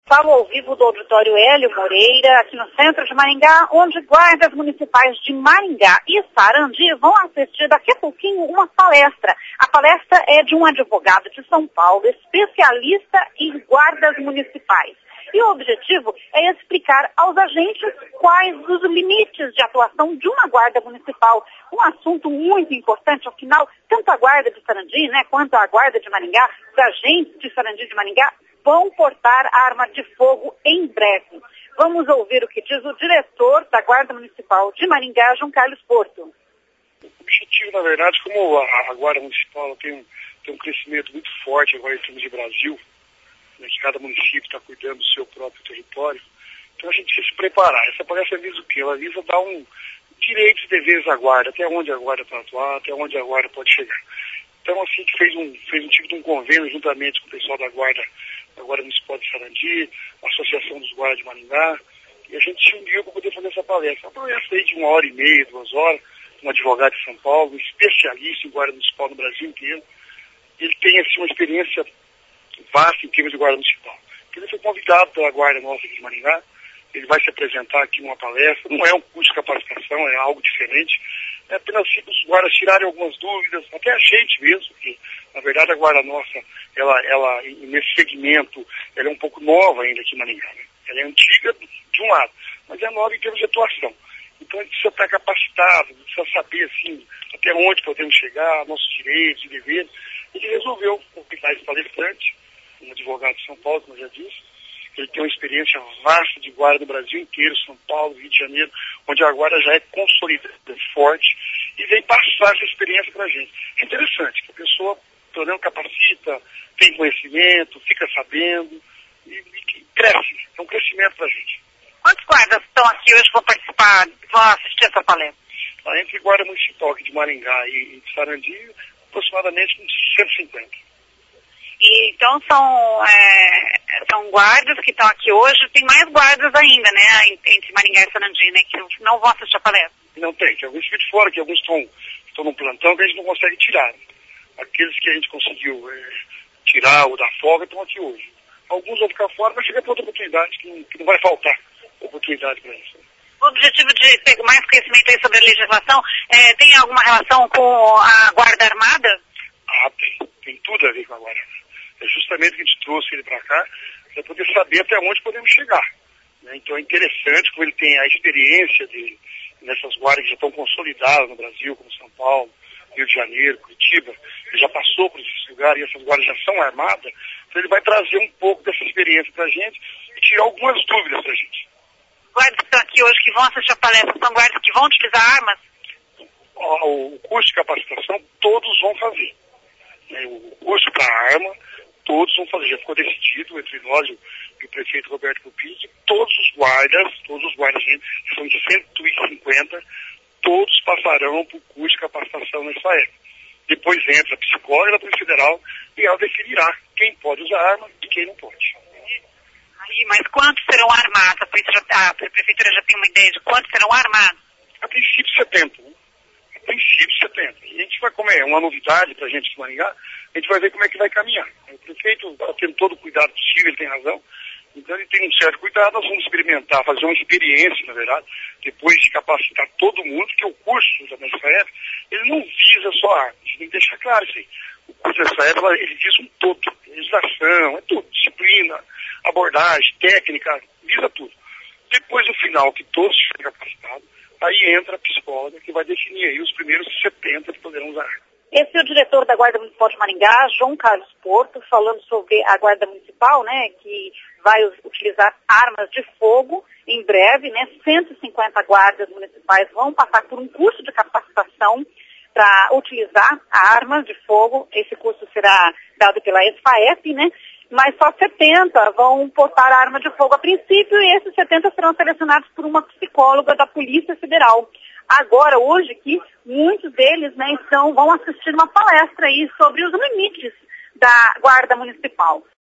Falo ao vivo do auditório Hélio Moreira, aqui no centro de Maringá, onde guardas municipais de Maringá e Sarandi vão assistir daqui a pouquinho uma palestra. A palestra é de um advogado de São Paulo, especialista em guardas municipais. E o objetivo é explicar aos agentes quais os limites de atuação de uma guarda municipal. Um assunto muito importante, afinal, tanto a guarda de Sarandi, quanto a guarda de Maringá, os agentes de Sarandi e de Maringá, vão portar arma de fogo em breve. Vamos ouvir o que diz o diretor da Guarda Municipal de Maringá, João Carlos Porto. O objetivo, na verdade, como a Guarda Municipal tem um crescimento muito forte agora em termos de Brasil, que cada município está cuidando do seu próprio território, então a gente precisa se preparar. Essa palestra visa o quê? Ela visa dar direitos e deveres à Guarda, até onde a Guarda pode atuar, até onde a Guarda pode chegar. Então, assim, que fez um tipo de um convênio juntamente com o pessoal da Guarda Municipal de Sarandi, a Associação dos Guardas de Maringá, e a gente se uniu para poder fazer essa palestra. Uma palestra aí de 1h30, 2 horas, um advogado de São Paulo, um especialista em Guarda Municipal no Brasil inteiro. Ele tem, assim, uma experiência vasta em termos de Guarda Municipal. Ele foi convidado pela Guarda nossa aqui de Maringá, ele vai se apresentar aqui numa palestra, não é um curso de capacitação, é algo diferente, é apenas assim para os guardas tirarem algumas dúvidas, até a gente mesmo, porque na verdade a guarda nossa, ela nesse segmento, ela é um pouco nova ainda aqui em Maringá, né? Ela é antiga de um lado, mas é nova em termos de atuação. Então a gente precisa estar capacitado, precisa saber assim, até onde podemos chegar, nossos direitos e deveres. Ele resolveu convidar esse palestrante, um advogado de São Paulo, como eu já disse. Ele tem uma experiência vasta de guarda no Brasil inteiro, São Paulo, Rio de Janeiro, onde a guarda já é consolidada, forte, e vem passar essa experiência para a gente. É interessante que a pessoa, pelo menos, capacita, tem conhecimento, fica sabendo, e cresce. É um crescimento para a gente. Quantos guardas estão aqui hoje que vão participar, vão assistir essa palestra? Entre Guarda Municipal aqui de Maringá e de Sarandi, aproximadamente uns 150. E então são guardas que estão aqui hoje, tem mais guardas ainda, entre Maringá e Sarandi, que não vão assistir a palestra. Não tem alguns ficam de fora, que alguns estão num plantão que a gente não consegue tirar. Aqueles que a gente conseguiu tirar ou dar folga estão aqui hoje. Alguns vão ficar fora, mas chega para outra oportunidade, que não vai faltar oportunidade para isso. O objetivo de ter mais conhecimento aí sobre a legislação tem alguma relação com a Guarda Armada? Tem tudo a ver com a Guarda Armada. É justamente que a gente trouxe ele para cá, para poder saber até onde podemos chegar. Né? Então é interessante como ele tem a experiência dele nessas guardas que já estão consolidadas no Brasil, como São Paulo, Rio de Janeiro, Curitiba. Ele já passou por esses lugares e essas guardas já são armadas. Então ele vai trazer um pouco dessa experiência para a gente e tirar algumas dúvidas para a gente. Os guardas que estão aqui hoje, que vão assistir a palestra, são guardas que vão utilizar armas? O curso de capacitação todos vão fazer. O curso para arma, todos vão fazer. Já ficou decidido entre nós e o prefeito Roberto Pupini, que todos os guardas, que são de 150, todos passarão por curso de capacitação nessa época. Depois entra a psicóloga da Polícia Federal e ela definirá quem pode usar arma e quem não pode. Mas quantos serão armados? A prefeitura já tem uma ideia de quantos serão armados? A princípio 70. E a gente vai, como é uma novidade para a gente de Maringá, a gente vai ver como é que vai caminhar. O prefeito está tendo todo o cuidado possível, ele tem razão. Então ele tem um certo cuidado, nós vamos experimentar, fazer uma experiência, na verdade, depois de capacitar todo mundo, porque o curso da MSF, ele não visa só armas, a gente tem que deixar claro isso aí. O curso da MSF, ele visa um todo, legislação, é tudo, disciplina, abordagem, técnica, visa tudo. Depois, no final, que todos estiverem capacitados, aí entra a psicóloga que vai definir aí os primeiros 70 que poderão usar. Esse é o diretor da Guarda Municipal de Maringá, João Carlos Porto, falando sobre a Guarda Municipal, que vai utilizar armas de fogo em breve, 150 guardas municipais vão passar por um curso de capacitação para utilizar armas de fogo. Esse curso será dado pela SFAEP, mas só 70 vão portar arma de fogo a princípio e esses 70 serão selecionados por uma psicóloga da Polícia Federal. Agora, hoje aqui, muitos deles vão assistir uma palestra aí sobre os limites da Guarda Municipal.